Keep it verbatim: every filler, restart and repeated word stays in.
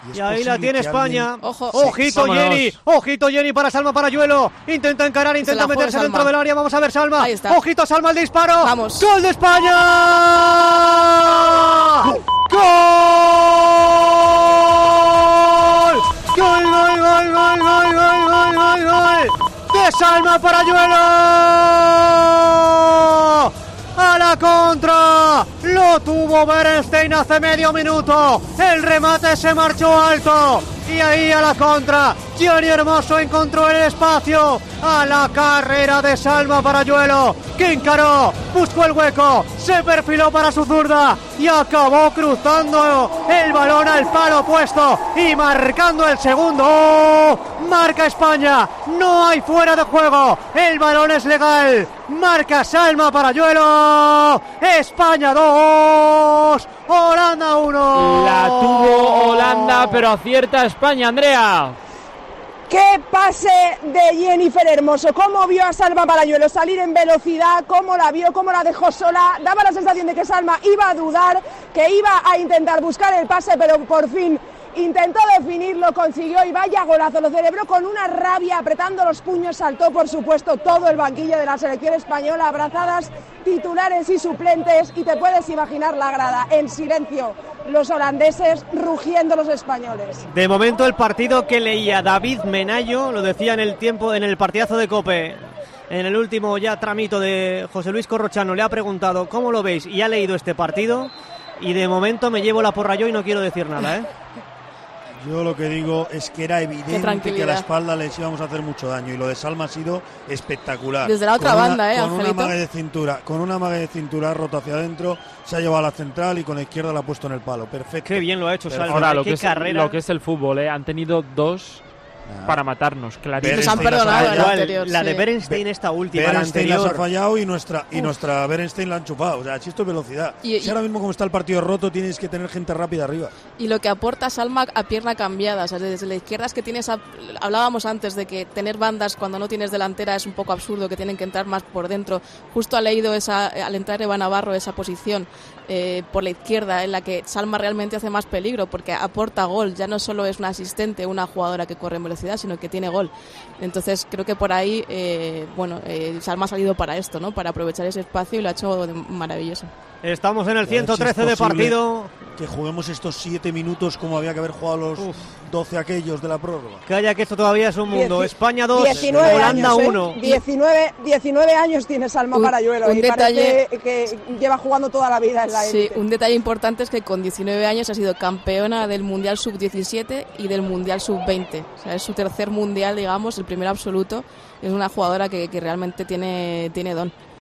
Y, y ahí la tiene España. Alguien... Ojo. Ojito sí, Jenny, ojito Jenny para Salma Parayuelo. Intenta encarar, intenta meterse Salma. dentro del área. Vamos a ver Salma. Ahí está. Ojito Salma el disparo. Vamos. ¡Gol de España! ¡Gol! ¡Gol, gol, gol, gol, gol, gol, gol, gol, gol! ¡De Salma Parayuelo! ¡A la contra! Lo tuvo Berenstein hace medio minuto. El remate se marchó alto. Y ahí a la contra, Jenny Hermoso encontró el espacio. A la carrera de Salma Parayuelo, que encaró, buscó el hueco, se perfiló para su zurda y acabó cruzando el balón al palo opuesto y marcando el segundo. Marca España, no hay fuera de juego, el balón es legal. Marca Salma Parayuelo. España dos, Holanda uno. La tuvo Holanda, pero acierta España, Andrea. ¡Qué pase de Jennifer Hermoso! ¿Cómo vio a Salma Parayuelo salir en velocidad? ¿Cómo la vio? ¿Cómo la dejó sola? Daba la sensación de que Salma iba a dudar, que iba a intentar buscar el pase, pero por fin intentó definirlo, consiguió y vaya golazo, lo celebró con una rabia, apretando los puños, saltó por supuesto todo el banquillo de la selección española, abrazadas titulares y suplentes, y te puedes imaginar la grada en silencio, los holandeses rugiendo los españoles. De momento el partido que leía David Menayo, lo decía en el tiempo, en el partidazo de COPE, en el último ya tramito de José Luis Corrochano, le ha preguntado ¿cómo lo veis? Y ha leído este partido, y de momento me llevo la porra yo y no quiero decir nada, ¿eh? Yo lo que digo es que era evidente que a la espalda les íbamos a hacer mucho daño, y lo de Salma ha sido espectacular. Desde la otra con banda, una, ¿eh, con Angelito? una mague de cintura, con una mague de cintura roto hacia adentro, se ha llevado a la central y con la izquierda la ha puesto en el palo. Perfecto. Qué bien lo ha hecho Salma. Ahora, lo qué que, es, carrera. lo que es el fútbol, ¿eh? Han tenido dos Nah. para matarnos, clarísimo. Nos han perdonado el anterior, La de sí. Berenstein esta última, la Berenstein las ha anterior. fallado y nuestra y nuestra Berenstein la han chupado. O sea, si esto es velocidad. Y- si y- ahora mismo como está el partido roto, tienes que tener gente rápida arriba. Y lo que aporta Salma a pierna cambiada, o sea, desde la izquierda es que tienes, a, hablábamos antes de que tener bandas cuando no tienes delantera es un poco absurdo, que tienen que entrar más por dentro. Justo ha leído esa, al entrar Eva Navarro, esa posición eh, por la izquierda en la que Salma realmente hace más peligro porque aporta gol, ya no solo es una asistente, una jugadora que corre en velocidad, sino que tiene gol. Entonces creo que por ahí, eh, bueno, eh, Salma ha salido para esto, ¿no? Para aprovechar ese espacio y lo ha hecho de maravilloso. Estamos en el A ver si ciento trece es de posible partido. Que juguemos estos siete minutos como había que haber jugado los Uf. doce aquellos de la prórroga. Calla que esto todavía es un mundo. Dieci- España dos, diecinueve Holanda años, ¿eh? uno. diecinueve, diecinueve años tiene Salma Un- Parayuelo un y detalle- parece que lleva jugando toda la vida en la Sí, élite. un detalle importante es que con diecinueve años ha sido campeona del Mundial sub diecisiete y del Mundial sub veinte. O sea, es su tercer Mundial, digamos, el primero absoluto. Es una jugadora que, que realmente tiene, tiene don.